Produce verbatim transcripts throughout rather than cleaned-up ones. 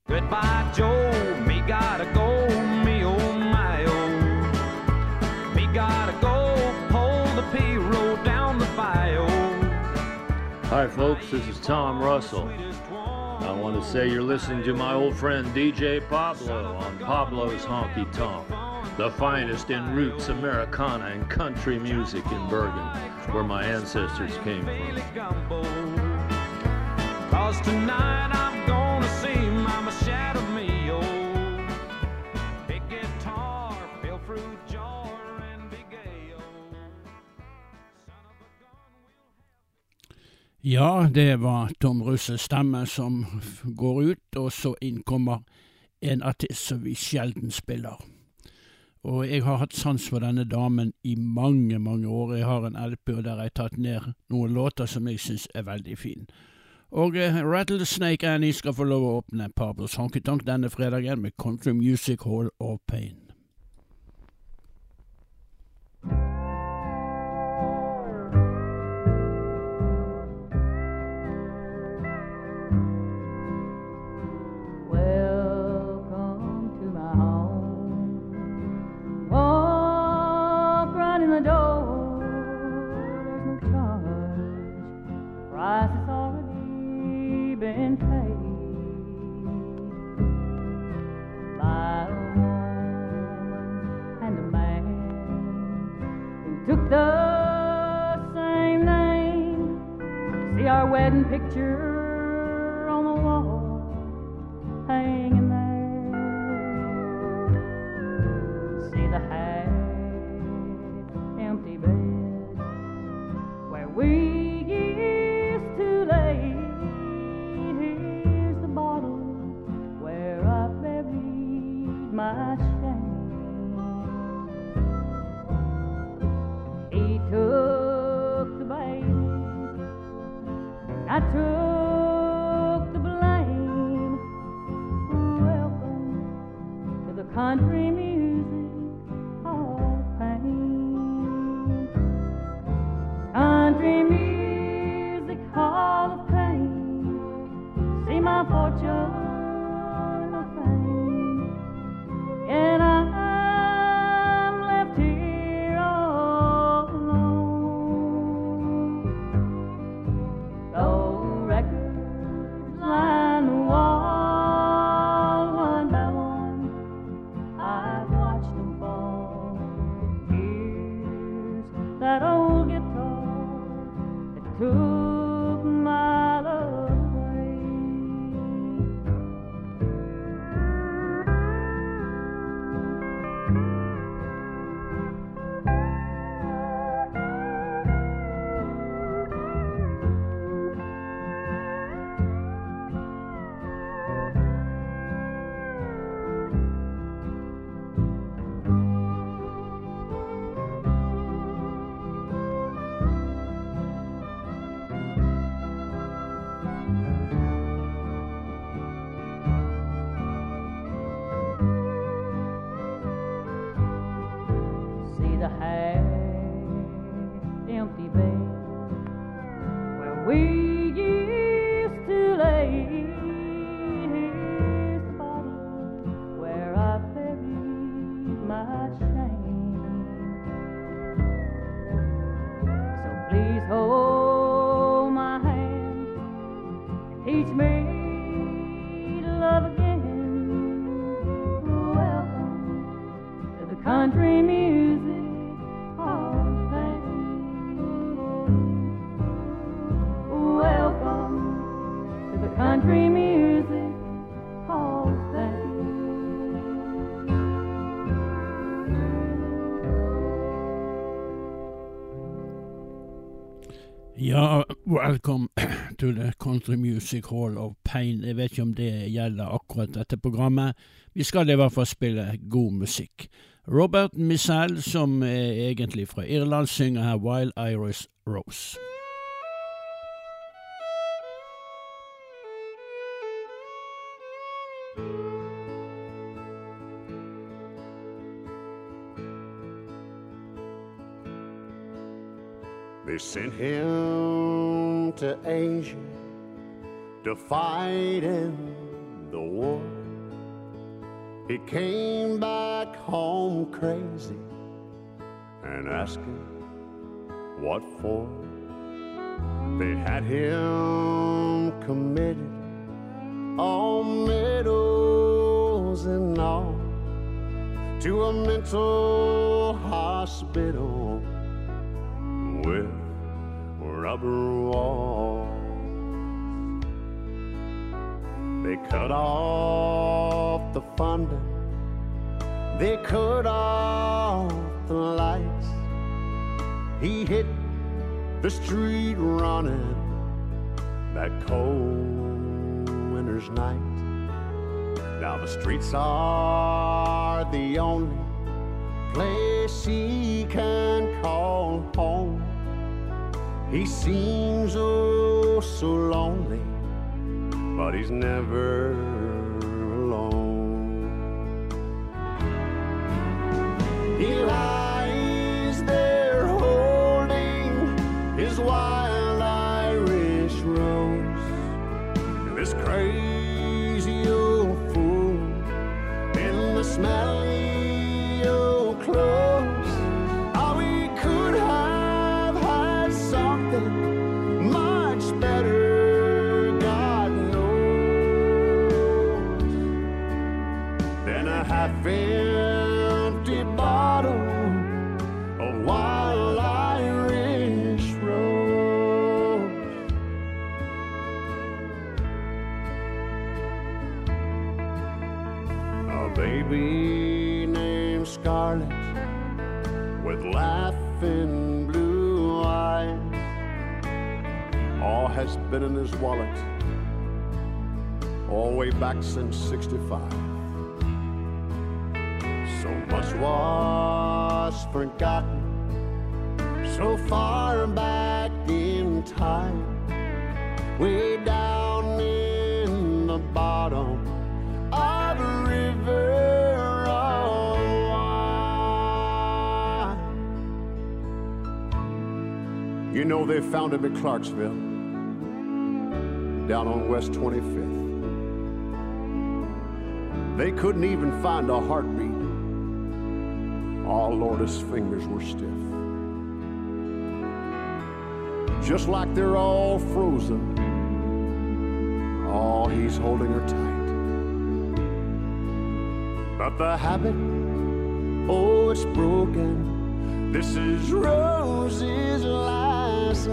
Goodbye, Joe, me gotta go, me oh my oh. Me gotta go, pull the P-road down the bayou. Hi folks, this is Tom Russell. I want to say you're listening to my old friend D J Pablo on Pablo's Honky Tonk, the finest in roots Americana and country music in Bergen, where my ancestors came from. Cause tonight I'm gonna see Mama Shadow me, oh. Big guitar, pale fruit jar, and big A O. Ja, det var Tom Russes stemme som går ut, og så innkommer en artist som vi sjelden spiller. Og jeg har hatt sans for denne damen i mange, mange år. Jeg har en L P, og der har jeg tatt ned noen låter som jeg synes er veldig fin. Og uh, Rattlesnake Annie skal få lov å åpne Pablos Honky Tonk denne fredagen med Country Music Hall of Pain. Been paid by a woman and a man who took the same name. See our wedding picture on the wall hanging there. See the half empty bed where we used to lay. My shame. He took the baby, and I took the blame. Welcome to the Country Music Hall of Pain. Country Music Hall of Pain. See my fortune. And I'm left here all alone. Though records line the wall one by one, I've watched them fall. Here's that old guitar that took my love away. The half empty bed where we used to lay. Here's the bottle where I buried my shame. So please hold my hand and teach me to love again. Welcome to the Country Music Country Music Hall of Fame. Ja, welcome to the Country Music Hall of Pain. Jeg vet ikke om det gjelder akkurat dette programmet. Vi skal i hvert fall spille god musikk. Robert Missel, som er egentlig fra Irland, synger her Wild Iris Rose. They sent him to Asia to fight in the war. He came back home crazy and asking what for. They had him committed on Meadows and all to a mental hospital with rubber walls. They cut off the funding, they cut off the lights. He hit the street running that cold winter's night. Now the streets are the only place he can call home. He seems oh so lonely, but he's never alone. He lies there holding his wild Irish rose, this crazy old fool in the smelly old clothes. Oh, we could have had something much better, God knows, than a half-empty bottle of wild Irish rose. A baby named Scarlet with laughing blue eyes, all has been in his wallet all the way back since sixty-five. So much was forgotten so far back in time, way down in the bottom of a river of wine. You know they found him in Clarksville, down on West twenty-fifth. They couldn't even find a heartbeat. Oh, Lord, his fingers were stiff, just like they're all frozen. Oh, he's holding her tight. But the habit, oh, it's broken. This is Rose's last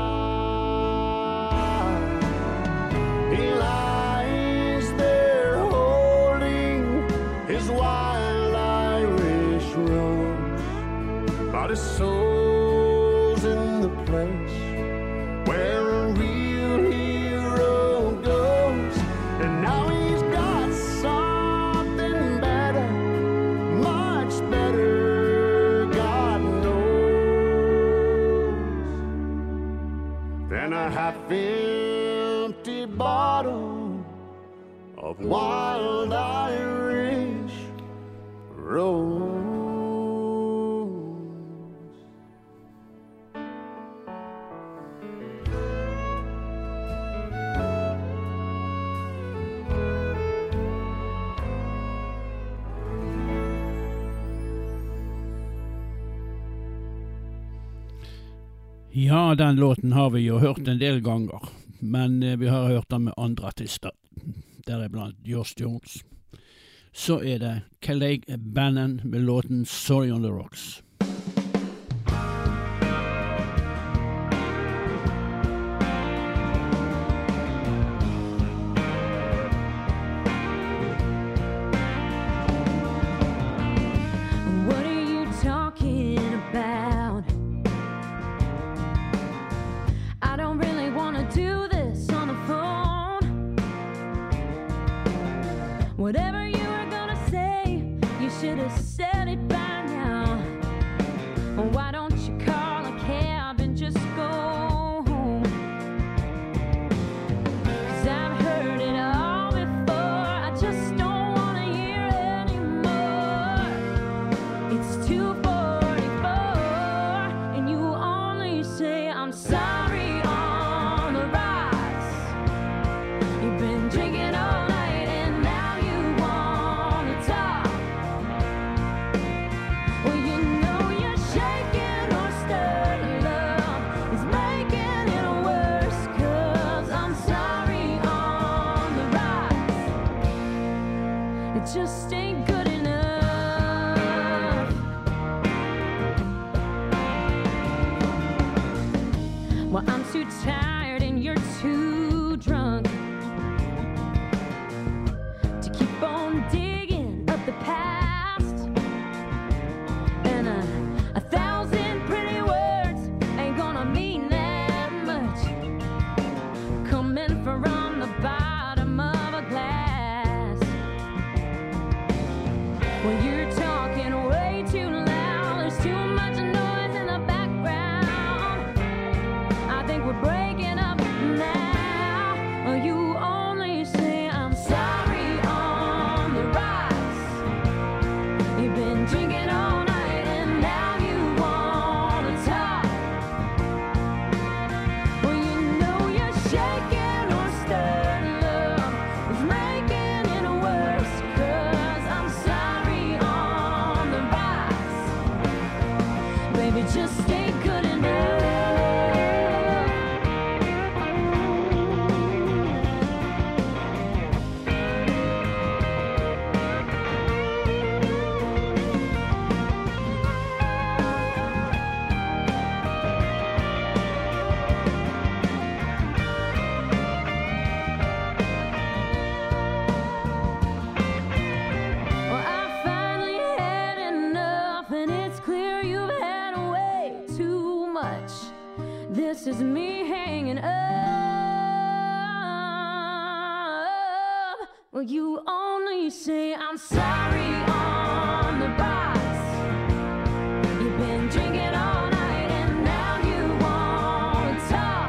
night. He lies there holding his wild Irish rose, but his soul's in the place where a real hero goes. And now he's got something better, much better, God knows, than a half-empty bottle of wild Irish rose. Ja, den låten har vi jo hørt en del ganger, men eh, vi har hørt den med andre artister, deriblant Josh Jones. Så er det Clegg Bannon med låten Sorry on the Rocks. What are you talking about? I don't really want to do this on the phone. Whatever you were gonna say, you should have said it by now. Why don't you call a cab and just go home? 'Cause I've heard it all before, I just don't want to hear anymore. It's two forty-four and you only say I'm sorry on the rocks. You've been drinking all night and now you want to talk. it just ain't good enough. Well, I'm too tired and you're too drunk to keep on digging up the past. And a, a thousand pretty words ain't gonna mean that much coming from the bottom of a glass. Well, you're talking way too loud. There's too much noise in the background. I think we're breaking up now. Oh, you only say I'm sorry on the rocks. You've been drinking all night and now you wanna talk. Well, you know you're shaking or stirred. Love is making it worse. 'Cause I'm sorry on the rocks. Baby, just ain't good enough. Well, I finally had enough, and it's clear you've had way too much. This is me hanging up. Well, you only say I'm sorry on the box. You've been drinking all night and now you wanna talk.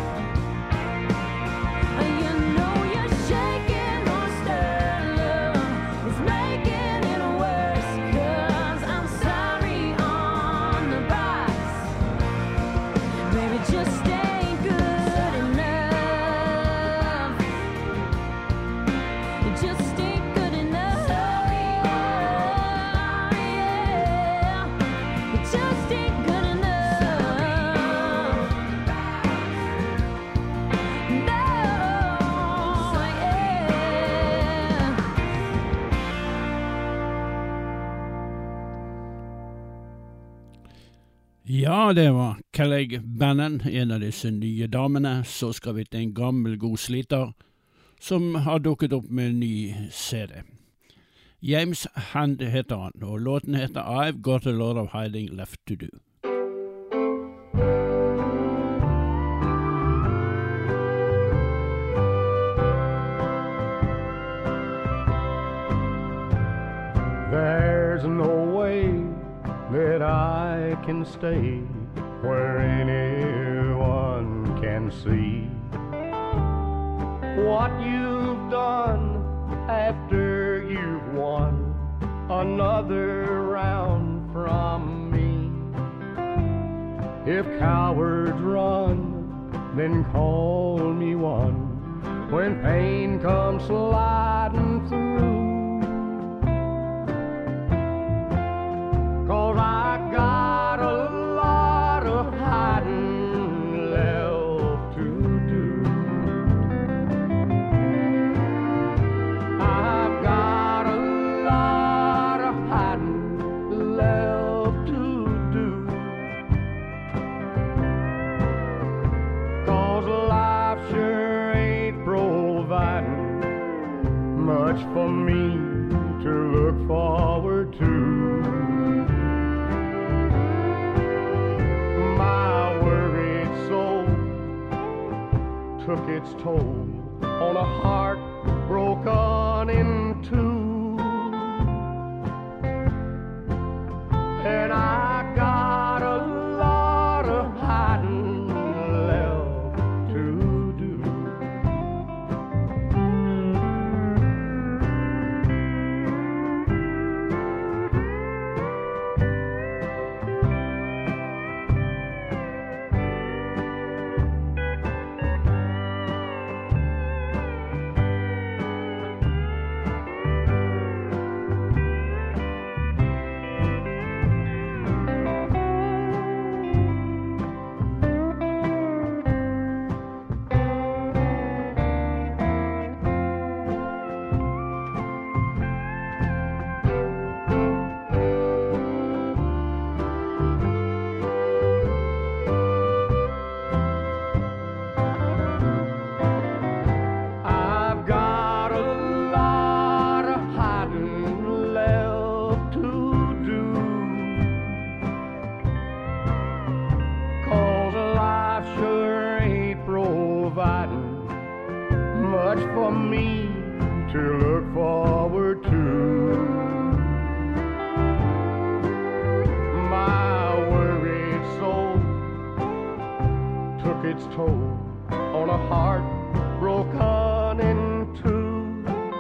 You know you're shaking or stirred. Love is making it worse. 'Cause I'm sorry on the box. Baby, just ain't good enough. It just ain't good enough. Yeah. It just ain't good enough. No, yeah. Ja, det var Kelleg Bannon, en av disse nye damene. Så skal vi til en gammel god sliter som har dukket opp med en ny C D. James Hand heter han, og låten heter I've Got a Lot of Hiding Left to Do. There's no way that I can stay where anyone can see what you've done after you've won another round from me. If cowards run, then call me one when pain comes sliding through. 'Cause I got a lot of hiding left to do. I've got a lot of hiding left to do. 'Cause life sure ain't providing much for me to look forward to. My worried soul took its toll on a heart broken in two. And I got a lot of hiding left to do. to look forward to. My worried soul took its toll on a heart broken in two.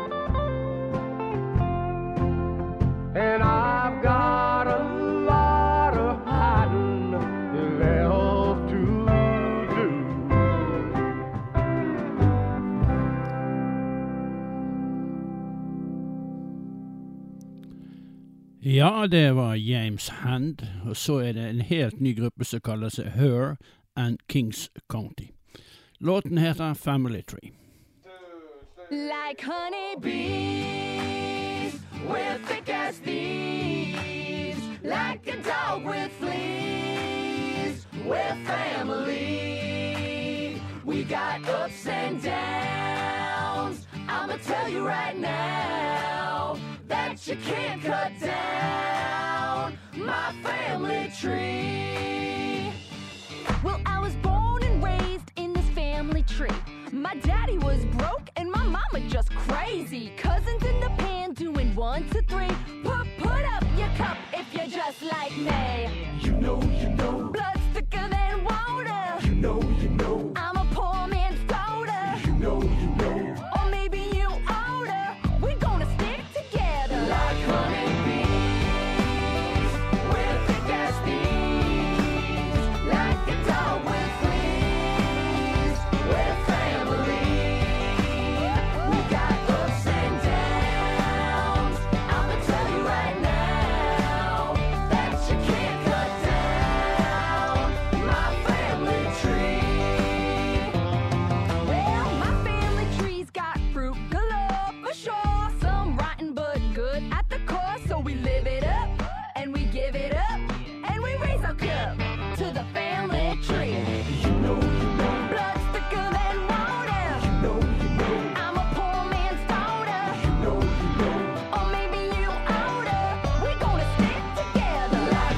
And I've got a lot of hiding left to do. Ja, det var James Hand, og så er det en helt ny gruppe som kaller seg Her and Kings County. Låten heter Family Tree. Like honeybees, we're thick as thieves. Like a dog with fleas, we're family. We got ups and downs. I'ma tell you right now that you can't cut down my family tree. Well, I was born and raised in this family tree. My daddy was broke and my mama just crazy. Cousins in the pan doing one, two, three. Put, put up your cup if you're just like me. You know, you know, Blood thicker than water. you know, you know, I'm a poor man's daughter. you know, you know. Or maybe you older. We're gonna stick together like honeybees. We're thick as thieves. Like a dog with fleas. We're family. We got ups and downs. I'ma tell you right now that you can't cut down my family tree. Well, my family tree's got fruit galore for sure. Some rotten but good at the core. So we live it up and we give it up and we raise our cup to the family tree. You know, you know, Blood's thicker than water. you know, you know, I'm a poor man's daughter. you know, you know. Or maybe you older. We're gonna stick together like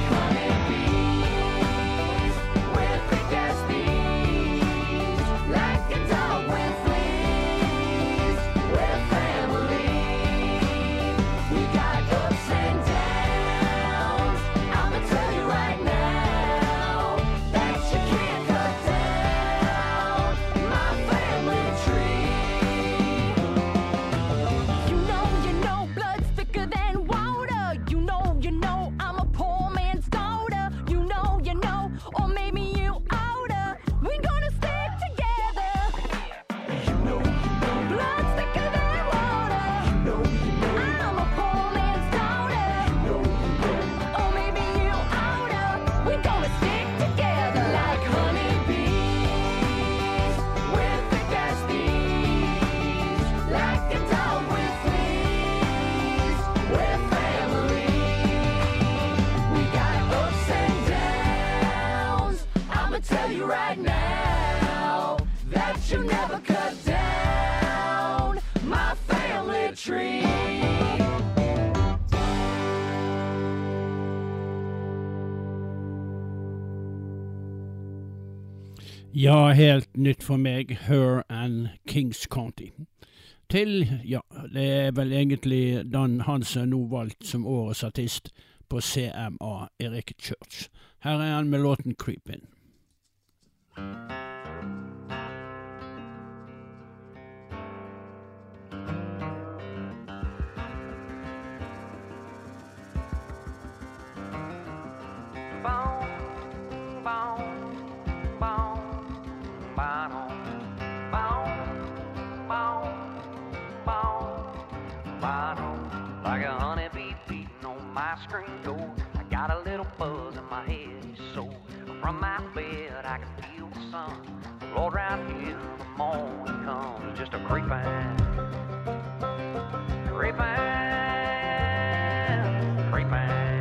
honeybees. We're thick as thieves. Like a dog with fleas. We're family. We got ups and downs. I'ma tell you right now that you can't cut down my family tree. You know, you know, blood's thicker than water. You know, you know, I'm a poor man's daughter. You know, you know, or maybe you older. We're gonna stick together. You know, you know, Blood's thicker than water. you know, you know, I'm a poor man's daughter. you know, you know. Or maybe you older. We're gonna stick together like honeybees. We're thick as thieves. Like a dog with fleas. We're family. We got ups and downs. I'ma tell you right now that you never cut down my family tree. Ja, helt nytt for meg, Her and Kings County. Til, ja, det er vel egentlig Dan Hansen nå valgt som årets artist på C M A, Eric Church. Her er han med låten Creepin'. Like a honeybee beating on my screen door, I got a little buzz in my head, so from my bed I can feel the sun. Lord, right here the morning comes, just a creeping, creeping, creeping,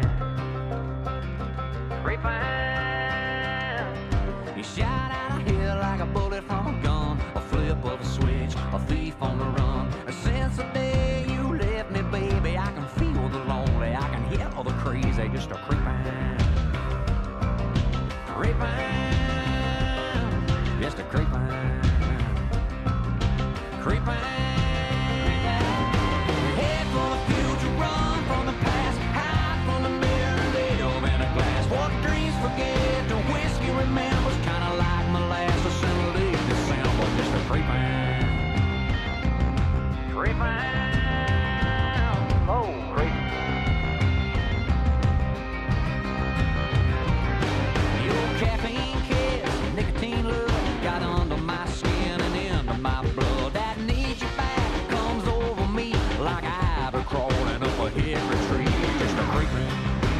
creeping. You shot out of here like a bullet from a gun, a flip of a switch, a thief on the run. Since the day you left me, baby, I can feel the lonely, I can hear all the crazy, just a creeping, creeping, just a creeping, creeping. spider crawling up a hickory tree. Just a creeping,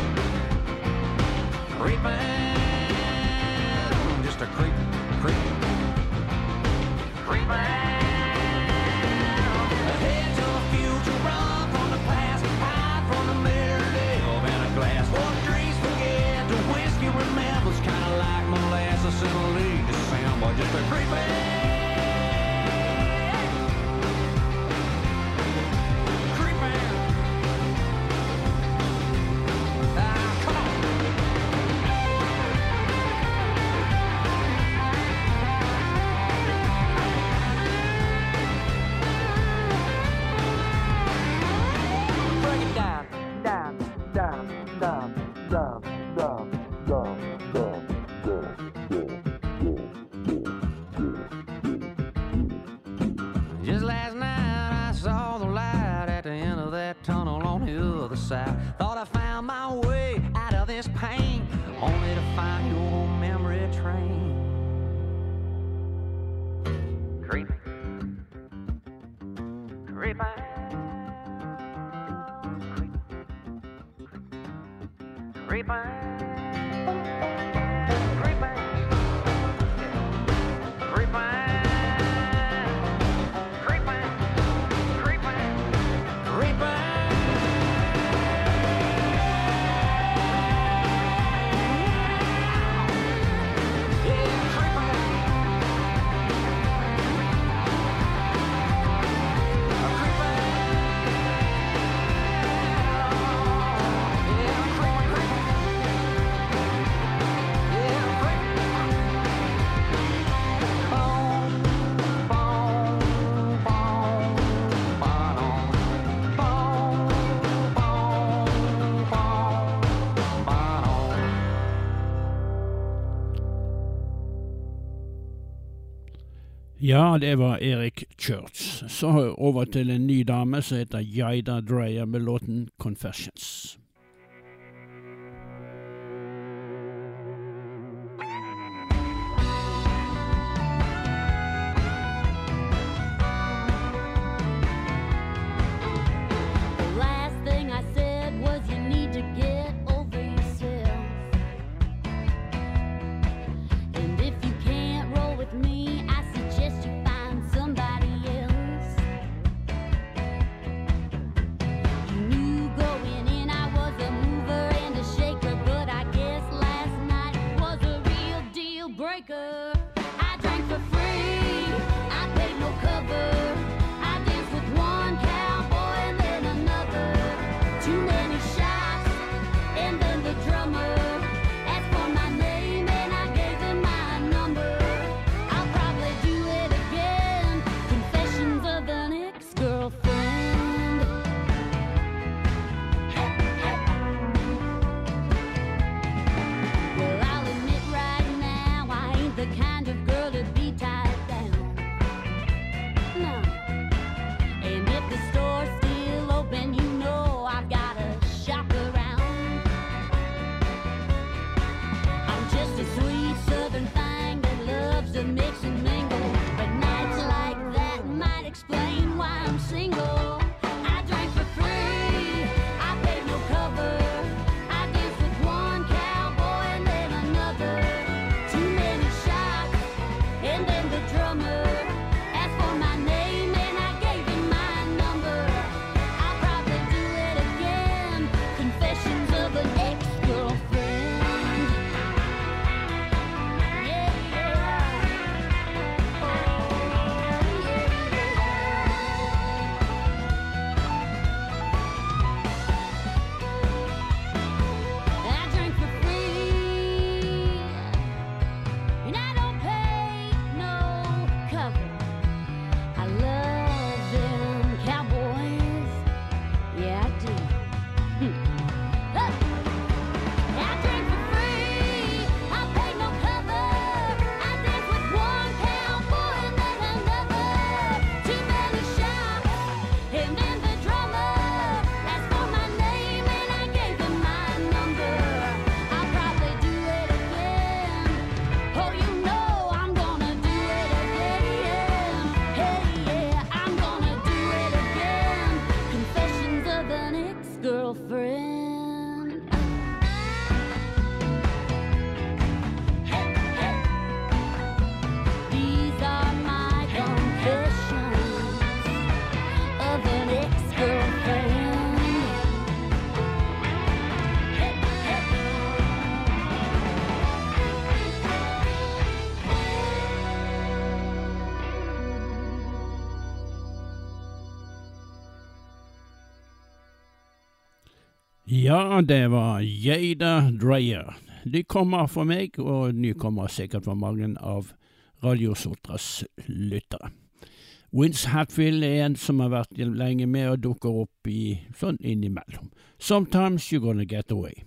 creeping, just a creeping, creeping, creeping. Ahead to the future, run from the past, hide from the mirror, live in a glass. What dreams forget, the whiskey remembers, kinda like molasses in late December. Just a creeping. Just last night I saw the light at the end of that tunnel on the other side. Thought I found my way out of this pain, only to find your memory train. Creeping, creeping, creeping, creeping, creeping. Ja, det var Eric Church. Så over til en ny dame som heter Jada Dreyer med låten Confessions. The last thing I said was you need to get over yourself. And if you can't roll with me, I suggest you find somebody else. You knew going in I was Ja, det var Jada Dreyer. De kommer fra meg, og de kommer sikkert fra mange av Radio Sotras lyttere. Vince Hatfield er en som har vært lenge med og dukker opp i sånn innimellom. Sometimes you're gonna get away.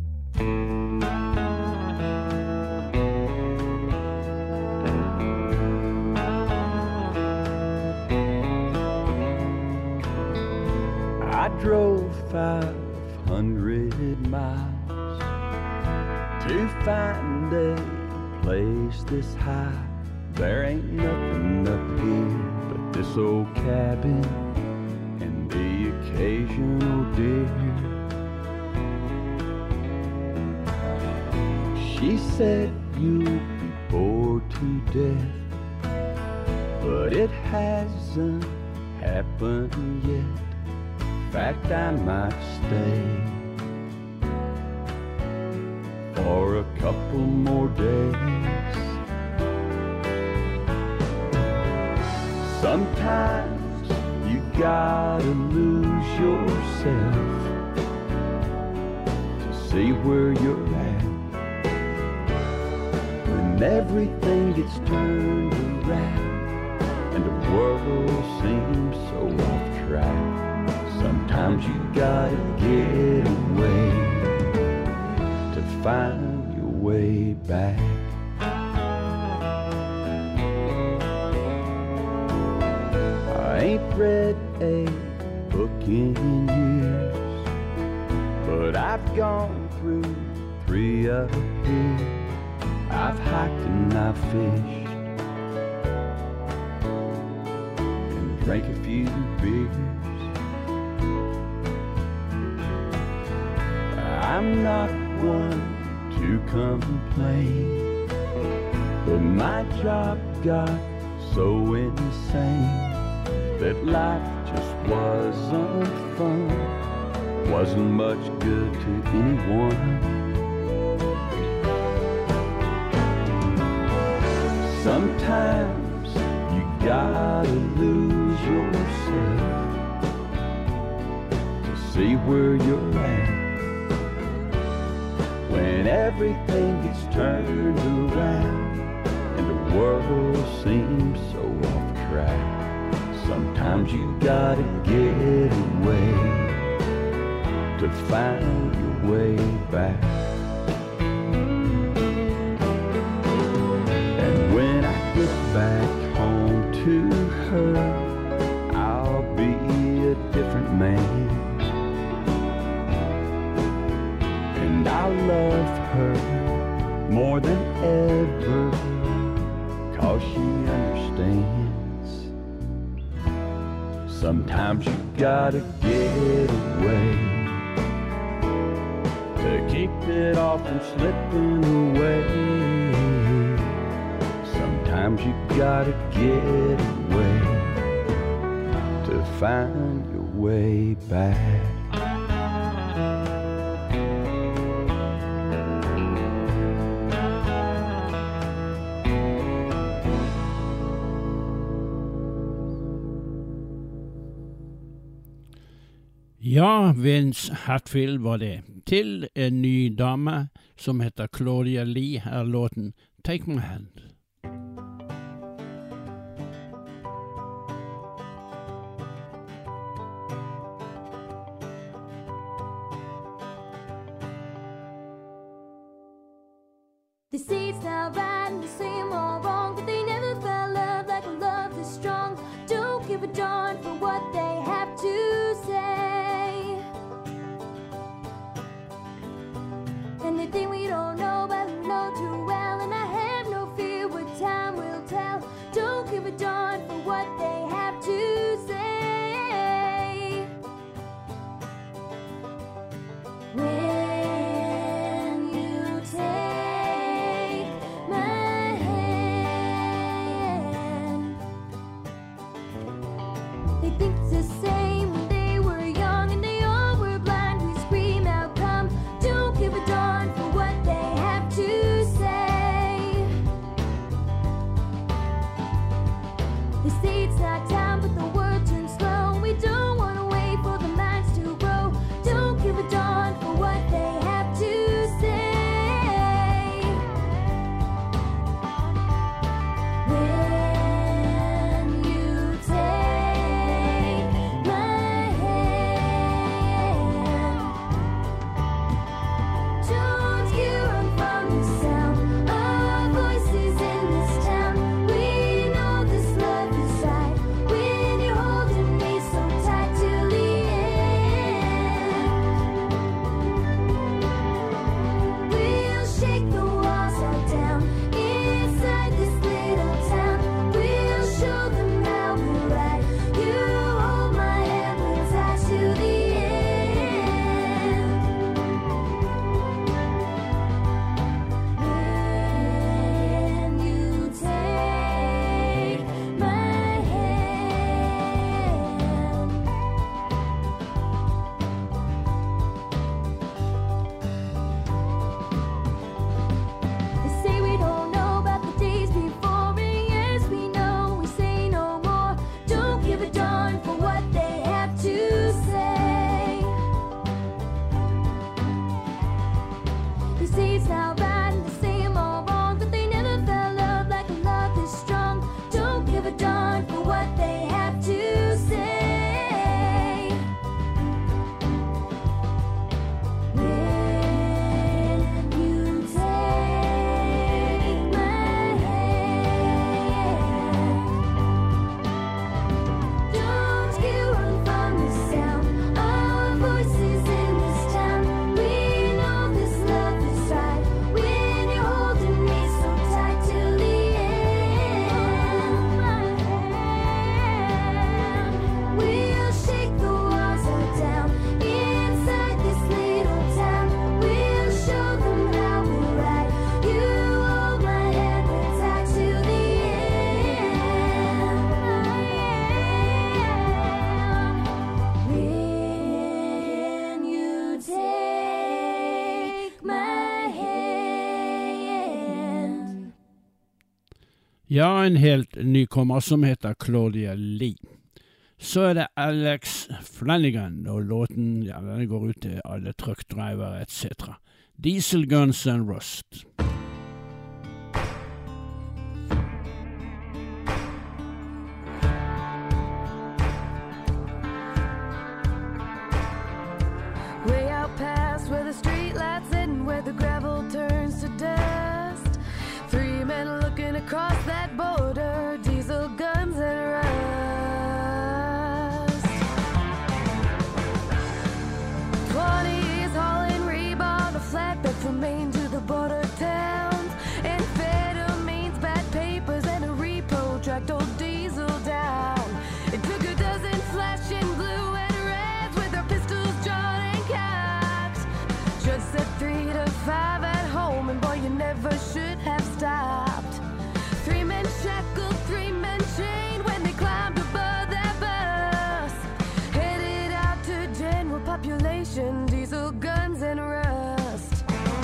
I drove five hundred miles to find a place this high. There ain't nothing up here but this old cabin and the occasional deer. She said you'll be bored to death, but it hasn't happened yet. In fact, I might stay for a couple more days. Sometimes you gotta lose yourself to see where you're at. When everything gets turned around and the world seems so off track, sometimes you gotta get away to find your way back. I ain't read a book in years, but I've gone through three up here. I've hiked and I've fished and drank a few beers. I'm not one to complain, but my job got so insane that life just wasn't fun, wasn't much good to anyone. Sometimes you gotta lose yourself to see where you're at. When everything gets turned around and the world seems so off track, sometimes you gotta get away to find your way back. And when I get back home to her, I'll be a different man. And I'll love her more than ever, 'cause she understands. Sometimes you gotta get away to keep it all from slipping away. Sometimes you gotta get away to find your way back. Ja, Vince Hatfield var det. Til en ny dame som heter Claudia Lee er låten Take My Hand. They say it's not right and they say I'm all wrong, but they never felt love like a love this strong. Don't give a darn for what they have to say. And they think we don't know, but we know too well. And I have no fear what time will tell. Don't give a darn for what they have to say. When you take my hand, they think it's the same when they were young and they all were blind. We scream out, come, don't give a darn for what they Ja, en helt nykommer som heter Claudia Lee. Så er det Alex Flanagan, og låten, ja, den går ut til alle truckdrivere et cetera. Diesel Guns and Rust. Way out past where the street lights end, where the gravel turns to dust. Three men looking across that border, diesel guns and rust. Twenties hauling rebar, the flatbed from Maine to the border towns. Amphetamines, bad papers, and a repo tracked old diesel down. It took a dozen flashing blue and reds with their pistols drawn and cocked. Judge said three to five at home, and boy, you never should have stopped. Three men shackled, three men chained when they climbed above that bus. Headed out to general population, diesel guns and rust.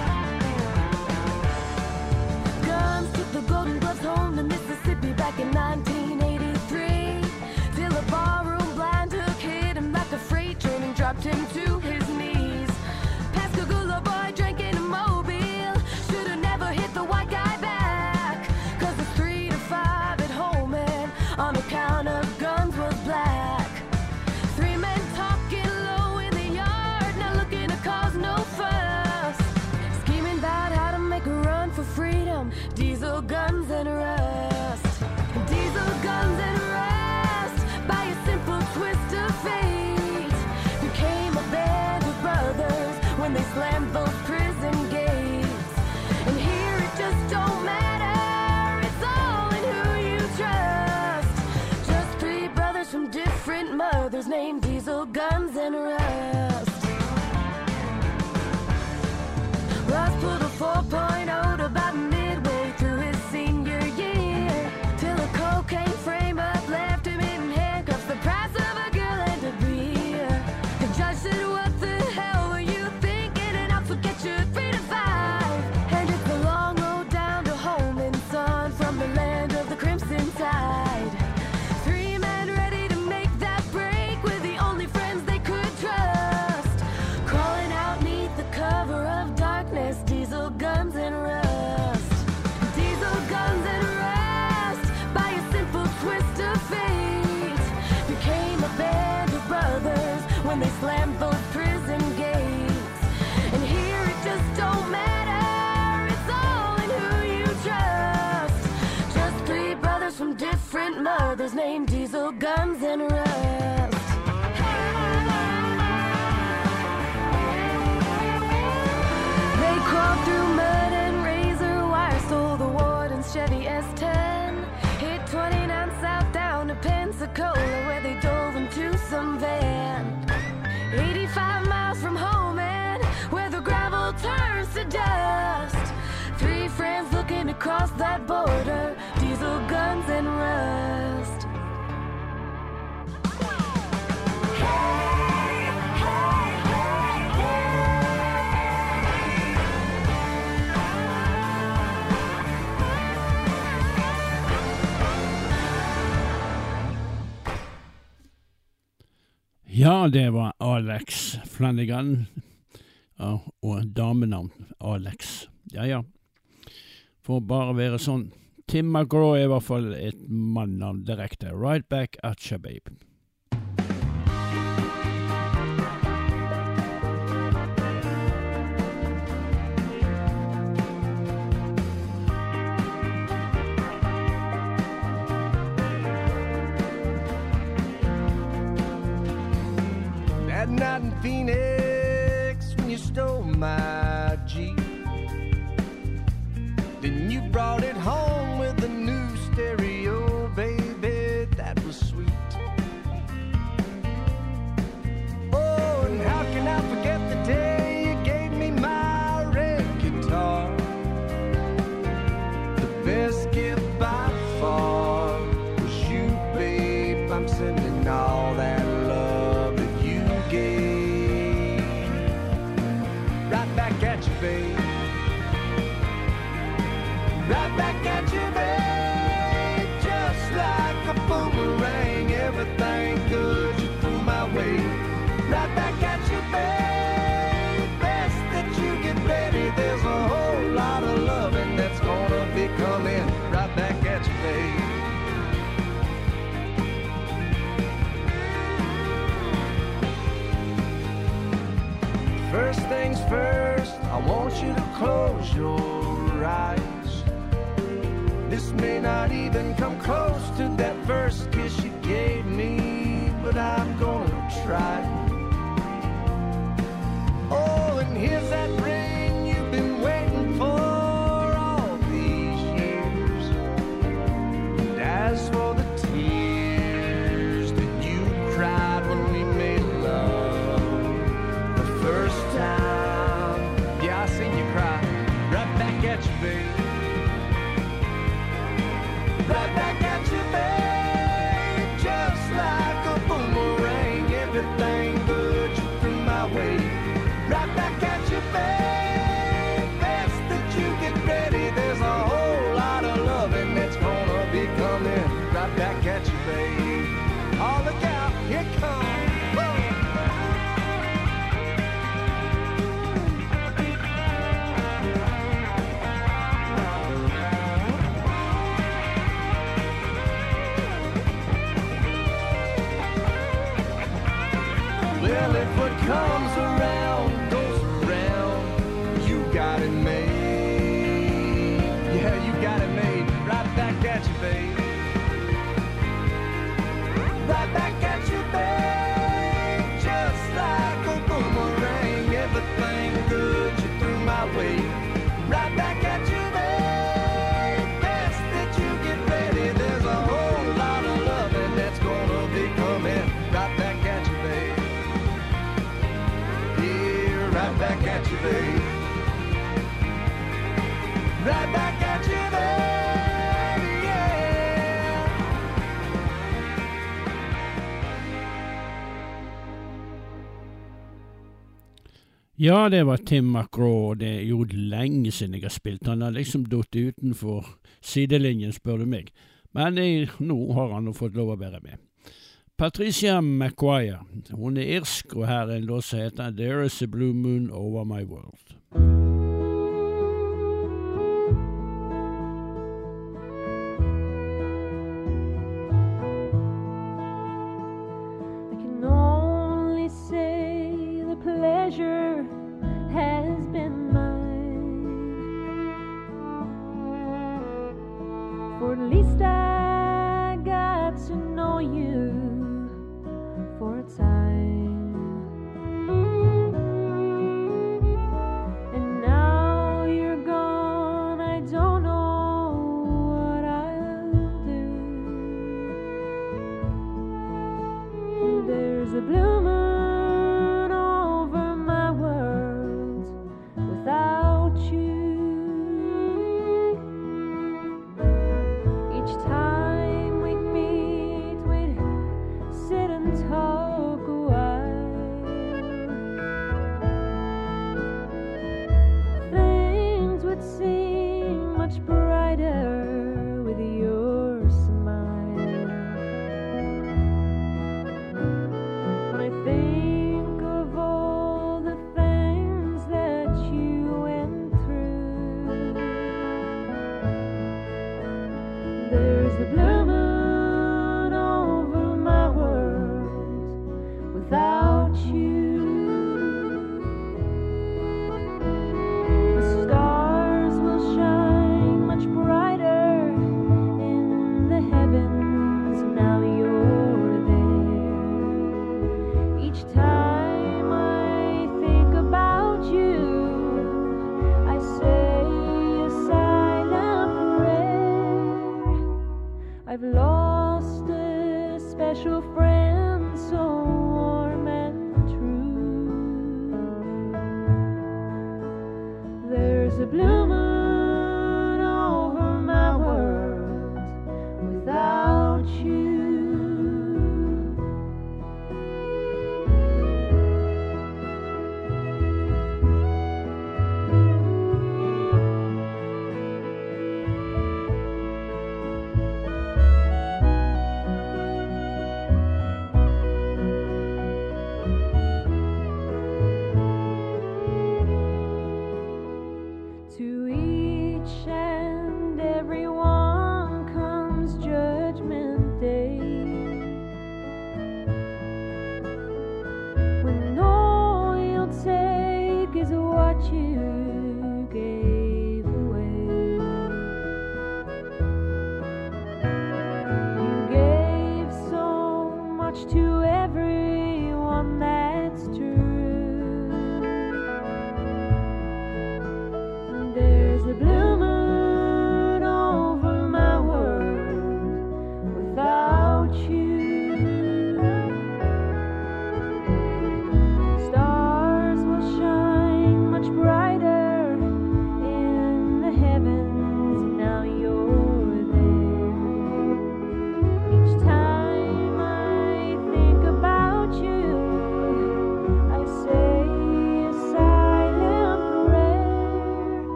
Guns took the Golden Gloves home to Mississippi back in nineteen eighty-three. Till a barroom blind hook hit him like a freight train and dropped him to his knees. Pascagoula boy drank in a mobile, should've never hit the white guy back. Cause it's three to five at home and on account of guns was black. Three men talking low in the yard, not looking to cause no fuss. Scheming about how to make a run for freedom, diesel guns and rust. Diesel guns and rust, by a simple twist of fate, became a band of brothers when they slammed those prison gates. And here it just don't matter, it's all in who you trust. Just three brothers from different mothers named Diesel Guns and Rust. Rust pulled a four point oh about midway through his senior year, till a cocaine frame-up left him in handcuffs, the price of a girl and a beer. The judge said, what the hell were you thinking? And I'll forget you three to five. And it's the long road down to home and son from the land of the crimson tide. Three men ready to make that break with the only friends they could trust. Crawling out neath the cover of darkness, diesel guns and rust. Diesel guns and rust, by a simple twist of fate, became a band of brothers when they slammed those prison gates. And here it just don't matter, it's all in who you trust. Just three brothers from different mothers named Diesel Guns and Rust. They crawled through mud and razor wire, stole the warden's Chevy S ten, hit twenty-nine south down to Pensacola where they dove into some van. eighty-five miles from home and where the gravel turns to dust. Three friends looking across that border, diesel guns and rust. Ja, det var Alex Flanagan, ja, og damenavn Alex. Ja, ja. For bare være sånn. Tim McGraw er i hvert fall et mannavn direkte. Right back at ya, babe. That night in Phoenix when you stole my Jeep, then you brought it home with a new stereo, baby, that was sweet. Oh, and how can I forget the day you gave me my red guitar? The best gift by far was you, babe. I'm sending all that love that you gave right back at you, babe. Right back at you. right back at you, babe. Best that you get ready. There's a whole lot of loving that's gonna be coming right back at you, babe. First things first, I want you to close your eyes. This may not even come close to that first kiss you gave me, but I'm gonna try. Oh, and here's that ring you've been waiting for all these years. And as for the tears that you cried when we made love the first time, yeah, I seen you cry right back at you, babe. Right back at you, babe. Just like a boomerang, everything good you threw my way. Right back at you, babe. Best that you get ready. There's a whole lot of loving that's gonna be coming right back at you, babe. Oh, look out, here it comes. Well, if what comes around goes around, you got it made. Yeah, you got it made. Right back at you, babe. Right back at you, babe. Just like a boomerang, everything good you threw my way. Right back at you, babe. Best that you get ready. There's a whole lot of loving that's gonna be coming right back at you, babe. Right back at you, babe. Right back at you, babe, yeah. Ja, det var Tim McGraw, og det er jo lenge siden jeg har spilt. Han har liksom dott utenfor sidelinjen, spør du meg. Men jeg, nå har han jo fått lov å være med. Patricia McGuire, hun er irsk, og her er en låt som heter There is a Blue Moon Over My World. I can only say the pleasure has been mine. For at least I got to know you for a time.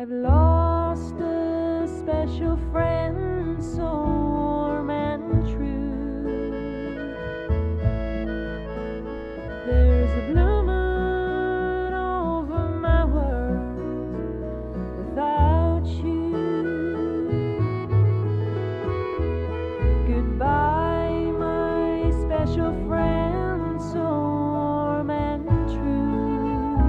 I've lost a special friend, so warm and true. There's a blue moon over my world without you. Goodbye, my special friend, so warm and true.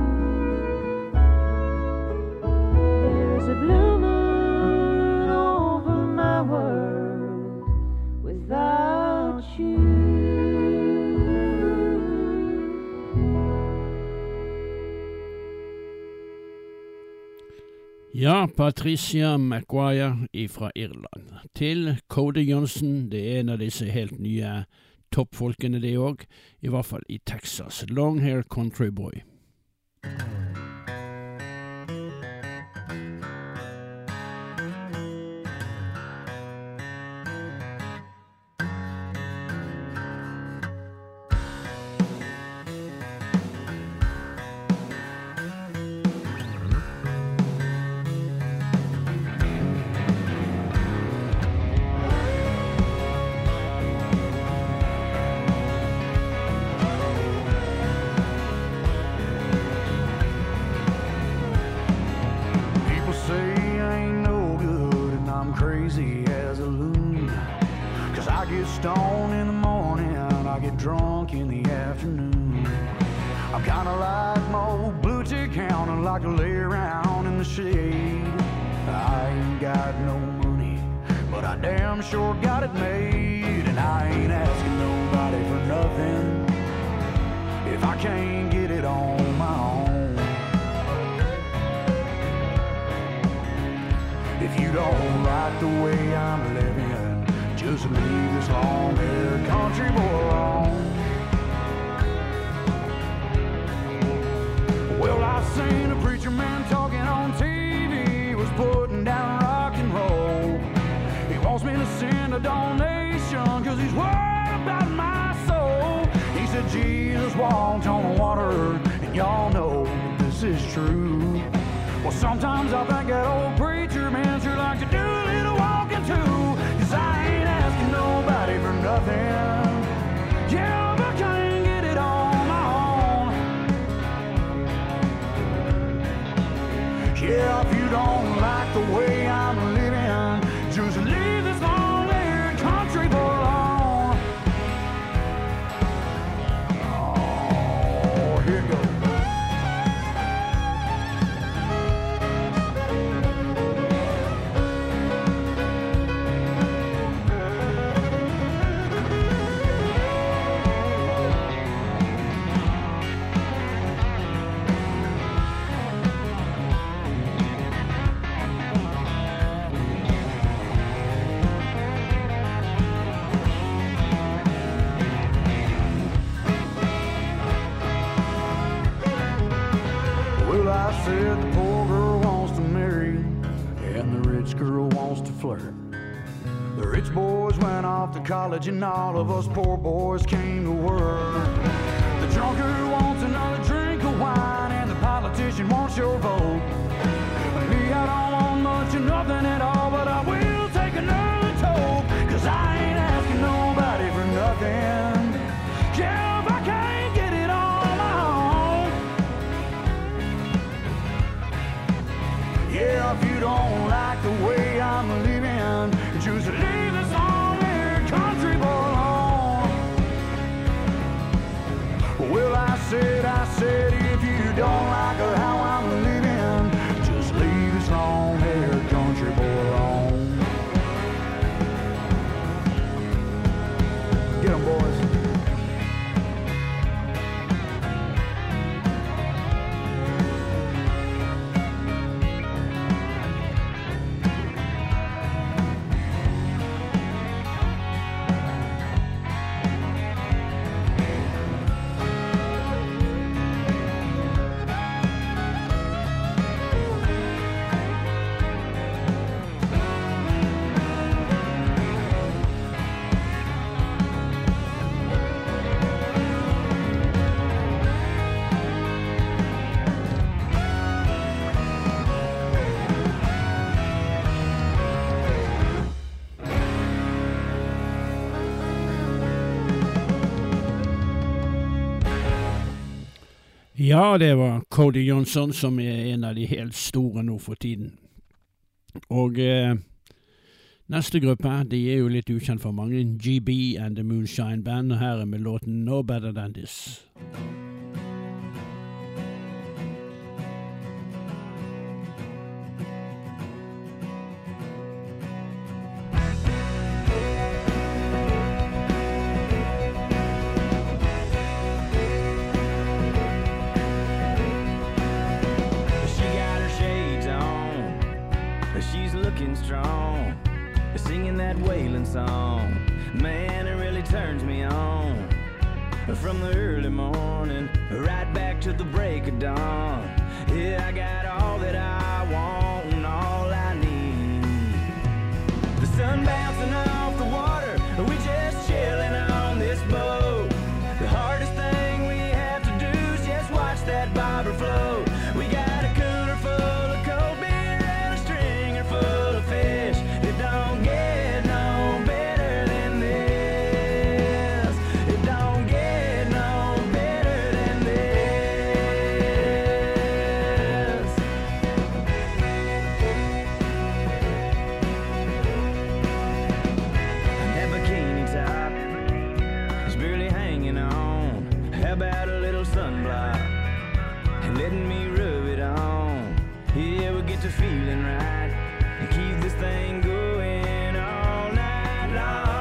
There's a blue moon over my world without you. Ja, Patricia Maguire fra Irland. Til Cody Johnson, det er en av disse helt nye toppfolkene det også, i hvert fall i Texas. Long Hair Country Boy. People say I ain't no good and I'm crazy as a loon. Cause I get stoned in the morning, I get drunk in the afternoon. I'm kinda like my old blue tick hound and like to lay around in the shade. I ain't got no money, but I damn sure got it made. And I ain't asking nobody for nothing if I can't get it on my own. If you don't like the way I'm living, just leave this long-haired country boy alone. Well, I've seen a preacher man talking on T V, was putting down rock and roll. He wants me to send a donation, cause he's worried about my soul. He said Jesus walked on the water, and y'all know this is true. Well, sometimes I think that old preacher man sure like to do a little walking too. Cause I ain't asking nobody for nothing. Yeah, but I can't get it on my own. Yeah, if you don't like the way I'm living, just leave this long-haired country boy alone. Oh, here it goes. Well, I said the poor girl wants to marry and the rich girl wants to flirt. The rich boys went off to college and all of us poor boys came to work. The drunkard wants another drink of wine and the politician wants your vote. Me, I don't want much of nothing at all, but I will take another toke. Cause I ain't asking nobody for nothing. Yeah, if I can't get it on my own. Yeah, if you don't like the way I'm living, just leave this long-haired country boy alone. Well, I said, I said, if you don't like how I'm living, just leave this long-haired country boy alone. Get 'em, boys. Ja, det var Cody Johnson, som er en av de helt store nå for tiden. Og eh, neste gruppe, de er jo litt ukjent for mange, G B and the Moonshine Band, og her er med låten No Better Than This. Strong, singing that wailing song, man, it really turns me on. From the early morning right back to the break of dawn, yeah, I got all that I want and all I need. The sun bouncing off the water, we just chilling on this boat. The hardest thing we have to do is just watch that bobber float. We got a cooler full of cold beer and a stringer full of fish. It don't get no better than this. It don't get no better than this. That bikini top is barely hanging on. How about a little sunblock and letting me rub it on? Yeah, we get to feeling right and keep this thing going all night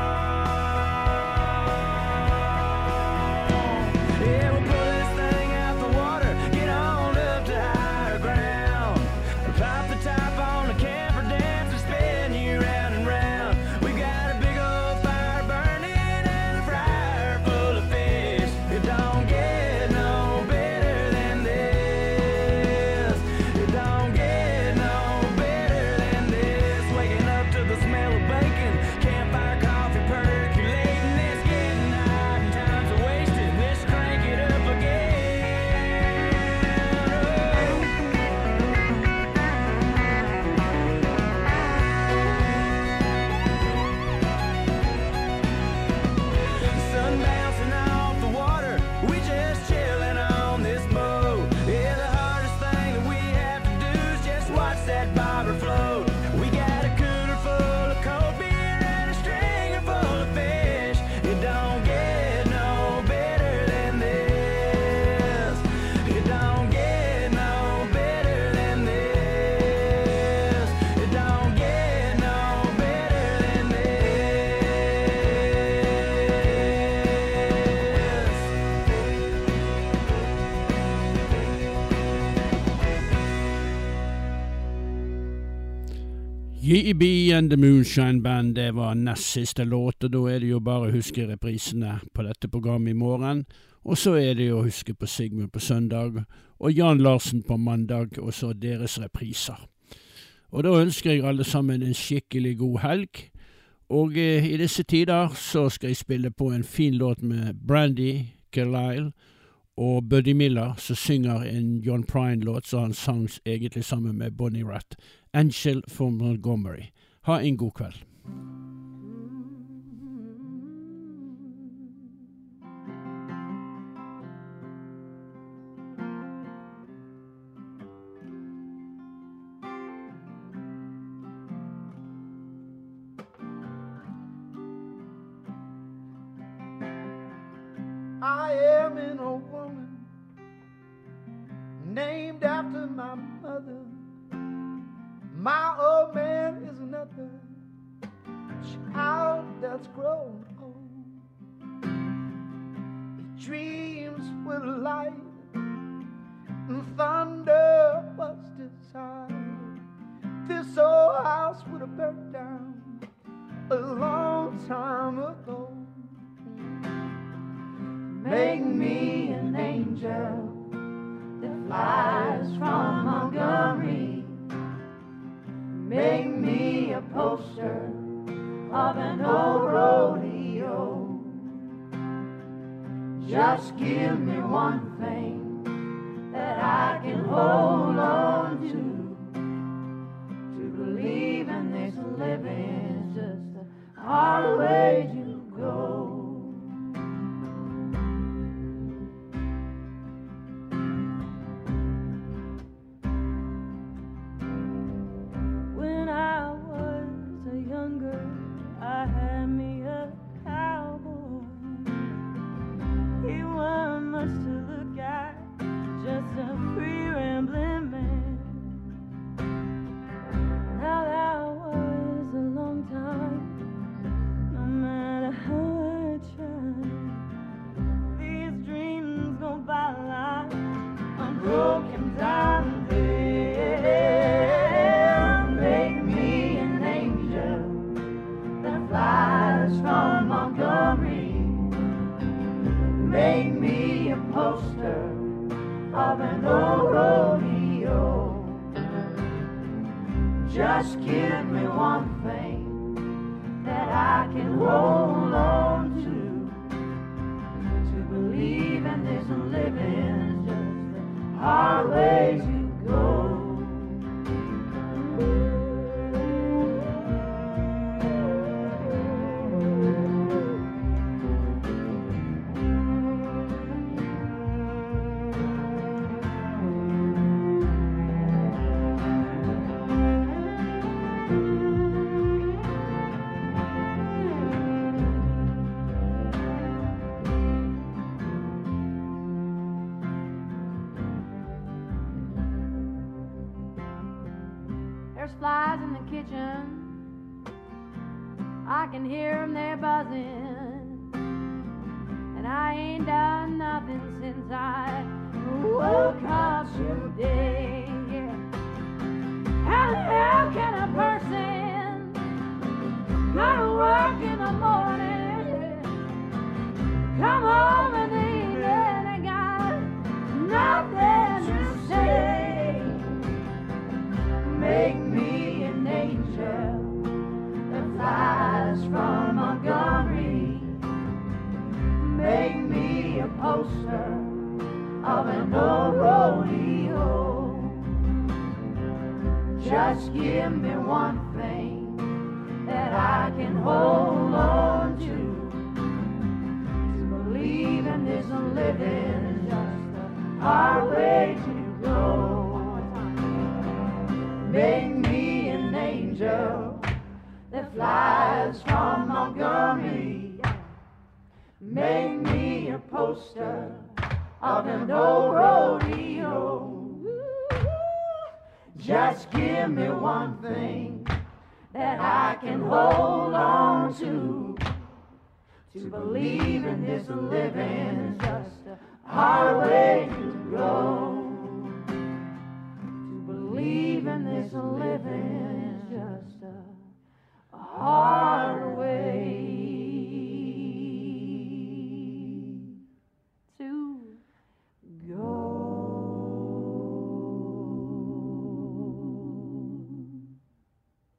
long. Yeah, we'll pull this thing out the water, get on up to higher ground. Pop the top on the camper dance and spin you round and round. We got a big old fire burning and a fryer full of fish. It don't get no better than this. It don't get no better than this. Waking up to the smell of bacon, campfire coffee percolating. It's getting hot and time's a wasted. Let's crank it up again. The sun bouncing off the water, we just chilling on this boat. Yeah, the hardest thing that we have to do is just watch that bobber float. We got a cooler full of cold beer and a stringer full of fish. It don't get no better than this. It don't get no better than this. It don't get no better than this. G B and the Moonshine Band, det var nest siste låt, og da er det jo bare å huske reprisene på dette programmet i morgen. Og så er det jo å huske på Sigmund på søndag, og Jan Larsen på mandag, og så deres repriser. Og da ønsker jeg alle sammen en skikkelig god helg. Og eh, i disse tider så skal jeg spille på en fin låt med Brandy Carlisle og Buddy Miller, som synger en John Prine-låt, så han sang egentlig sammen med Bonnie Raitt. Angel from Montgomery. Ha en god kveld. I am an old woman named after my mother. My old man is another child that's grown old. He dreams with light and thunder was desire. This old house would have burnt down a long time ago. Make me an angel that flies from Montgomery. Make me a poster of an old rodeo. Just give me one thing that I can hold on to. To believe in this living is just a hard way to go. poster of an old rodeo. Just give me one thing that I can hold on to. To believe in this living is just a hard way to go. There's flies in the kitchen, I can hear them, they're buzzing. And I ain't done nothing since I woke up today. Yeah. How the hell can a person go to work in the morning, come home in the evening and got nothing to say? Make me an angel that flies from Montgomery. Make me a poster of an old rodeo. Just give me one thing that I can hold on to. To believe in this living is just a hard way to go. Make me an angel that flies from Montgomery. Make me a poster of an old rodeo. Just give me one thing that I can hold on to. To believe in this living is just a hard way to go. Believe in this living is just a hard